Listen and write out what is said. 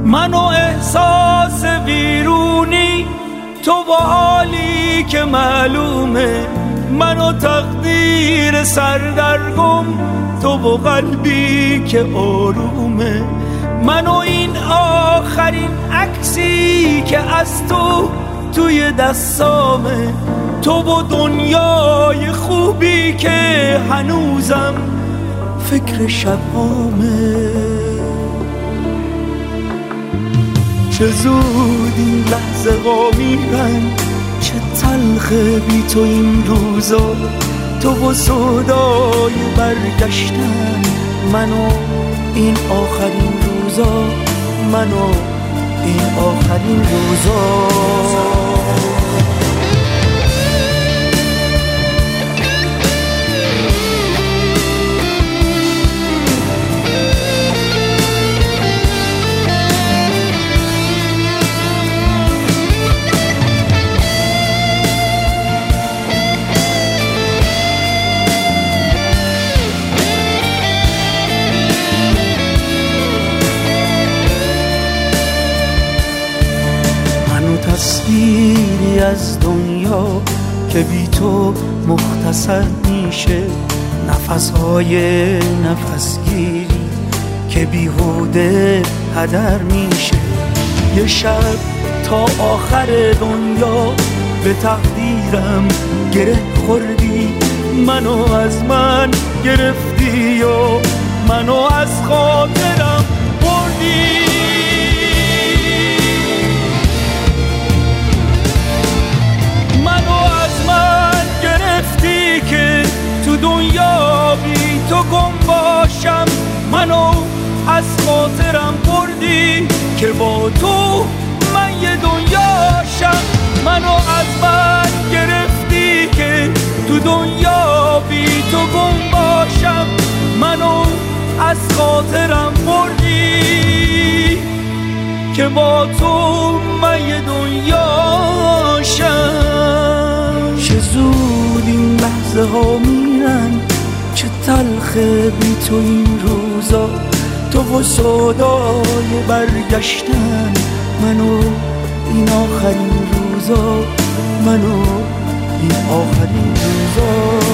من و احساس ویرونی، تو با حالی که معلومه، من و تقدیر سردرگم، تو با قلبی که آرومه، من و این آخرین عکسی که از تو توی دستامه، تو با دنیای خوبی که هنوزم فکر شبامه. چه زود این لحظه ها میرن، چه تلخه بی تو این روزا، تو با سودای برگشتن، من و این آخرین روزا، من و این آخرین روزا. تصویری از دنیا که بی تو مختصر میشه، نفسهای نفسگیری که بیهوده هدر میشه، یه شب تا آخر دنیا به تقدیرم گره خوردی، منو از من گرفتی و منو از خاطرم بردی. که تو دنیا بی تو گم باشم، منو از خاطرم بردی که با تو من یه دنیاشم، منو از من گرفتی که تو دنیا بی تو گم باشم، منو از خاطرم بردی که با تو من یه دنیاشم. چه زود این لحظه ها میرن، چه تلخه بی تو این روزا، تو و سودای برگشتن، منو این آخرین روزا، منو این آخرین روزا.